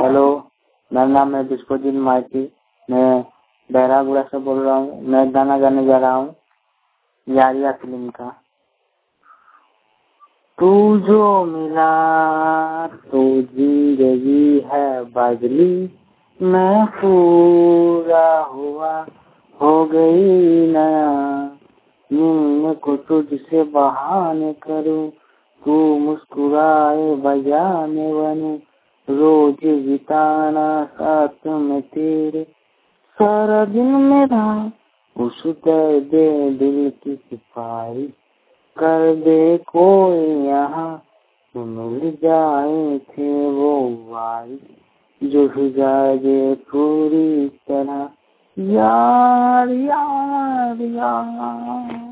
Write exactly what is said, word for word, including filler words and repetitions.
Hello, मेरा नाम है विश्वजीत माइती। मैं बहरागुड़ा से बोल रहा हूँ। मैं गाना गाने जा रहा हूँ यारिया फिल्म का। तू जो मिला तो जिंदगी है बदली, मैं पूरा हुआ हो गई नया। मिलने को तुझसे बहाने करूँ, तू मुस्कुराए बजाने बनूं। रोज बिताना साथ में तेरे, सारा दिन मेरा उस दर्द दिल की सिफारिश कर दे कोई यहाँ। तो मिल जाए थे वो वारिस जो जाए पूरी तरह। यार यार यार